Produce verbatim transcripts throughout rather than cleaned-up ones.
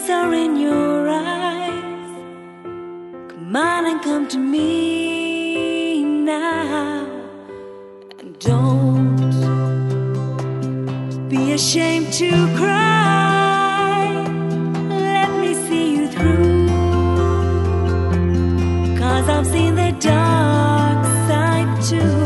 tears are in your eyes. Come on and come to me now. And don't be ashamed to cry. Let me see you through. 'Cause I've seen the dark side too.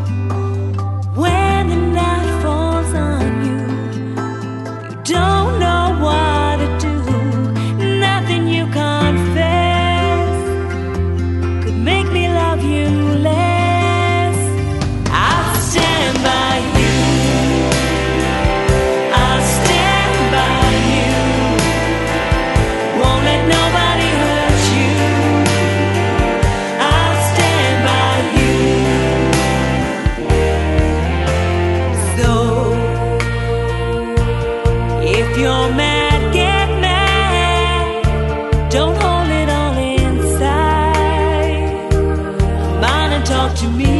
When the night falls on you, you don't know what to do. Nothing you confess could make me love you less. I'll stand by you. I'll stand by you. Won't let nobody hurt you. I'll stand by you. So if you're mad, get mad. Don't hold it all inside. Come on and talk to me.